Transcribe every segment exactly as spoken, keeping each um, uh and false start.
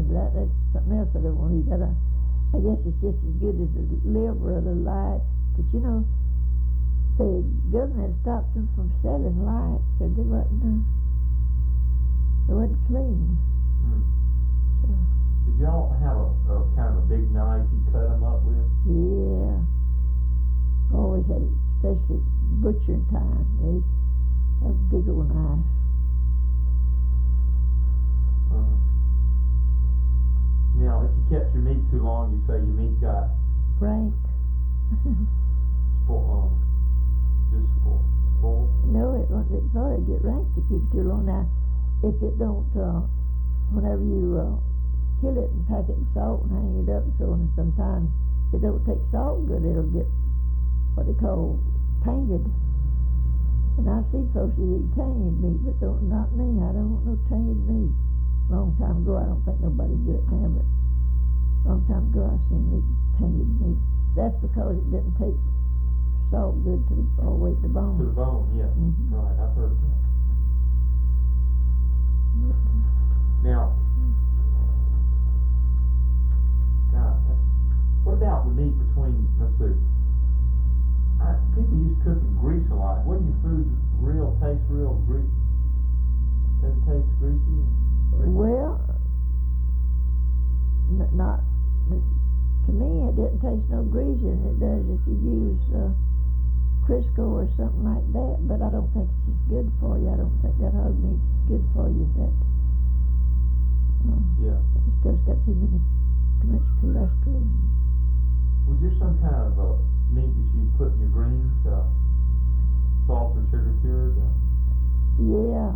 but that, that's something else I don't want to eat. That I, I guess it's just as good as the liver or the lights. But you know, the government stopped them from selling lights. Said they wasn't, uh, they wasn't clean. Hmm. So. Did y'all have a, a kind of a big knife you cut them up with? Yeah. Always had, especially butchering time. They have a big old knife. Uh, now, if you kept your meat too long, you say your meat got Frank. spoiled, um, just spoiled. spoiled? No, it won't. It's hard to get rank to keep it too long. Now, if it don't, uh, whenever you uh, kill it and pack it in salt and hang it up and so on, and sometimes if it don't take salt good, it'll get what they call tainted. And I see folks that eat tainted meat, but don't, not me. I don't want no tainted meat. Long time ago, I don't think nobody do it now, but long time ago I seen meat, tainted meat. That's because it didn't take salt good to all the way to the bone. To the bone, yeah. Mm-hmm. Right, I've heard of that. Now, God, that's, what about the meat between, let's see, I, people used to cook in grease a lot. Wouldn't your food real taste real greasy? Doesn't it taste greasy? Well, n- not n- to me. It didn't taste no greasy, and it does if you use uh, Crisco or something like that. But I don't think it's as good for you. I don't think that hog meat's as good for you as that. Uh, Yeah. It's because it's got too many, too much cholesterol in it. Was there some kind of uh, meat that you put in your greens, uh, salt or sugar cured? Uh, Yeah,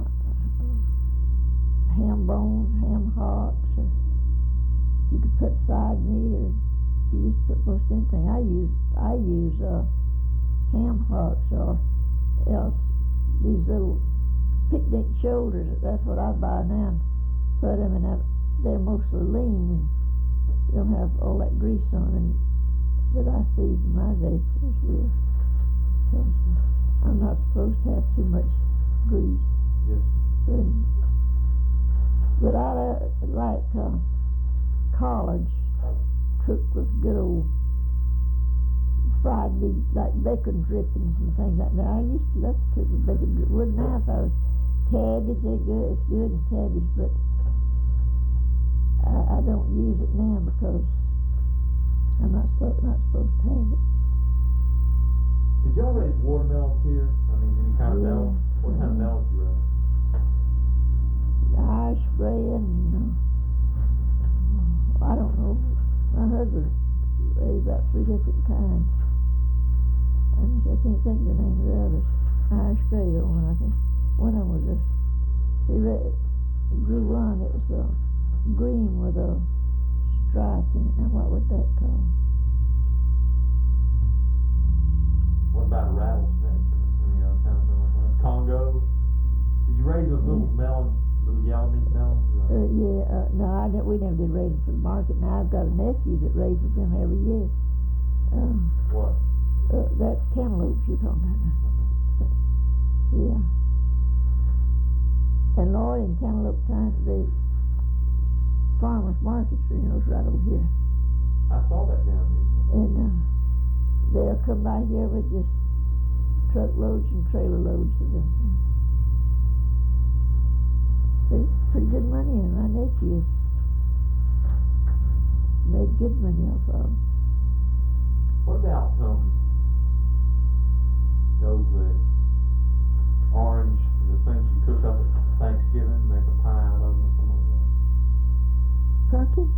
ham bones, ham hocks, or you could put side meat, or you just put most anything. I use I use uh, ham hocks, or else these little picnic shoulders. That's what I buy now. Put them in that. They're mostly lean and they don't have all that grease on them that I season my vegetables with. So I'm not supposed to have too much grease. yes. So, but I uh, like uh, collards cooked with good old fried meat, like bacon drippings and things like that. I used to love to cook with bacon drippings. Wouldn't I if I was cabbage? They're good. It's good in cabbage, but I, I don't use it now because I'm not supposed not supposed to have it. Did y'all raise watermelons here? I mean, any kind of Yeah. melon? What kind of Mhm. melons you raise? Irish spread and uh, I don't know. My husband raised about three different kinds. And I can't think of the name of the others. Irish grey one, I think. One of them was just, he ra- grew one, it was uh, green with a stripe in it. Now what was that called? What about a rattlesnake? You know, kind of melon. Congo? Did you raise those little melons, little yellow meat melons? Uh, yeah, uh, no, I ne- we never did raise them for the market. Now I've got a nephew that raises them every year. Um, What? uh, that's cantaloupes you're talking about now. Yeah. And Lord, in cantaloupe time, the farmers markets, you know, is right over here. I saw that down there. And uh, they'll come by here with just truckloads and trailer loads of them. There's pretty good money in my nephews. Made good money off of them. What about um those uh,